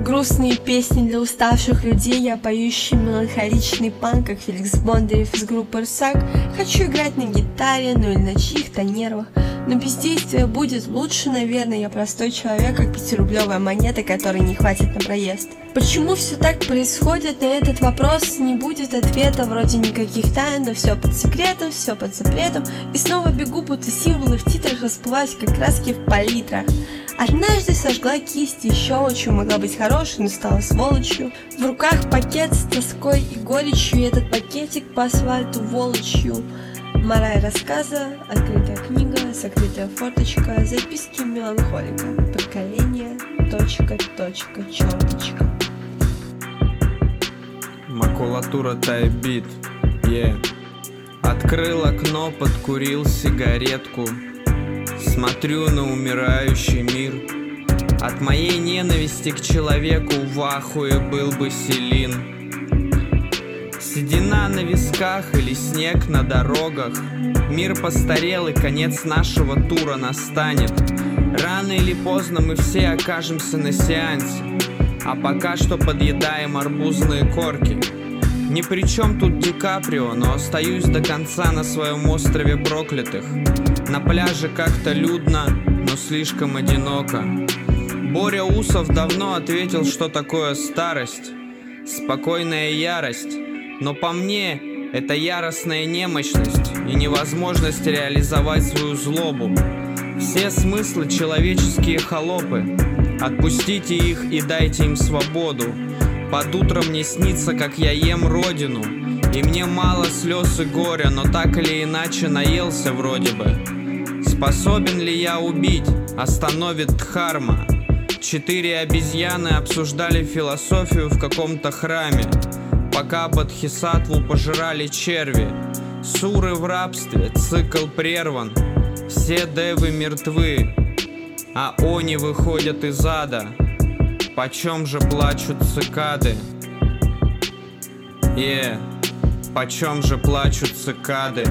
Грустные песни для уставших людей, я поющий меланхоличный панк, как Феликс Бондарев из группы «Рсак». Хочу играть на гитаре, ну или на чьих-то нервах, но бездействие будет лучше, наверное. Я простой человек, как 5-рублевая монета, которой не хватит на проезд. Почему все так происходит? На этот вопрос не будет ответа, вроде никаких тайн, но все под секретом, все под запретом. И снова бегу, будто символы в титрах расплываюсь, как краски в палитрах. Однажды сожгла кисть, еще очень могла быть хорошей, но стала сволочью. В руках пакет с тоской и горечью, и этот пакетик по асфальту волочью. Мораль рассказа, открытая книга, закрытая форточка, записки меланхолика, поколение, черточка. Макулатура тайбит, Открыл окно, подкурил сигаретку. Смотрю на умирающий мир. От моей ненависти к человеку в ахуе был бы Селин. Седина на висках или снег на дорогах. Мир постарел, и конец нашего тура настанет. Рано или поздно мы все окажемся на сеансе, а пока что подъедаем арбузные корки. Ни при чем тут Ди Каприо, но остаюсь до конца на своем острове проклятых. На пляже как-то людно, но слишком одиноко. Боря Усов давно ответил, что такое старость. Спокойная ярость. Но по мне, это яростная немощность и невозможность реализовать свою злобу. Все смыслы человеческие холопы. Отпустите их и дайте им свободу. Под утро мне снится, как я ем родину, и мне мало слез и горя, но так или иначе наелся вроде бы. Способен ли я убить? Остановит Дхарма. 4 обезьяны обсуждали философию в каком-то храме, пока Бодхисаттву пожирали черви. Суры в рабстве, цикл прерван. Все девы мертвы, а они выходят из ада. Почем же плачут цикады? Почем же плачут цикады?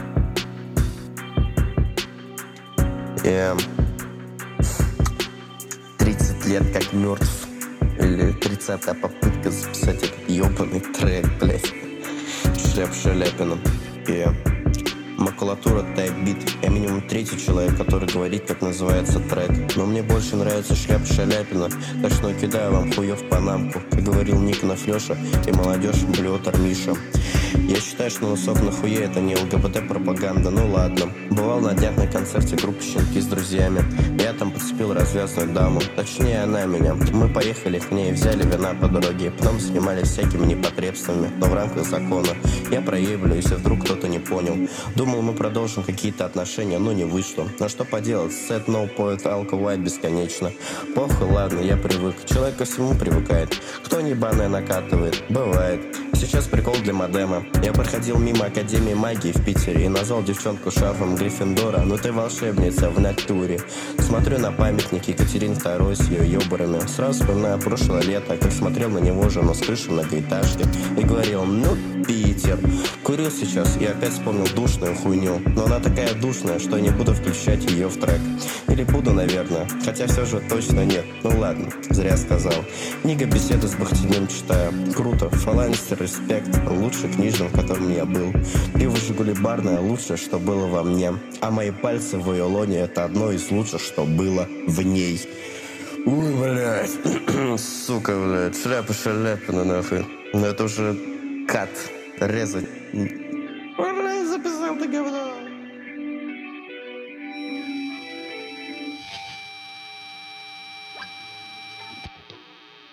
30 лет как мертв. Или 30-я попытка записать этот ебаный трек, блять. Шляп Шаляпина. Макулатура тайп-бит. Я минимум 3-й человек, который говорит, как называется трек. Но мне больше нравится Шляпа Шаляпина, так что кидаю вам хуев в панамку. Как говорил Никонов Леша, и молодежь блюотер Миша. Я считаю, что носок на хуе это не ЛГБТ-пропаганда, ну ладно. Бывал на днях на концерте группы «Щенки» с друзьями. Я там подцепил развязную даму, точнее она меня. Мы поехали к ней, взяли вина по дороге, потом занимались всякими непотребствами, но в рамках закона. Я проявлю, если вдруг кто-то не понял. Думал, мы продолжим какие-то отношения, но не вышло. Но что поделать, set no point, алко-white бесконечно. Похуй, ладно, я привык. Человек ко всему привыкает. Кто небаное накатывает, бывает. Сейчас прикол для модема. Я проходил мимо Академии магии в Питере и назвал девчонку шарфом Гриффиндора. Ну ты волшебница в натуре. Смотрю на памятник Екатерины II с ее ёбарами. Сразу вспоминаю прошлое лето, как смотрел на него же, но с крыши многоэтажки. И говорил, ну Питер. Курил сейчас и опять вспомнил душную хуйню. Но она такая душная, что я не буду включать ее в трек. Или буду, наверное. Хотя все же точно нет. Ну ладно, зря сказал. Книга «Беседы с Бахтиным» читаю. Круто. Фаланистер, респект. Лучший книжный, в котором я был. Пиво «Жигули» барное, лучшее, что было во мне. А мои пальцы в ее лоне — это одно из лучших, что было в ней. Ой, блядь. Сука, блядь. Шляпа Шаляпина, нахуй. Но это уже кат. Резать. Записал ты говно.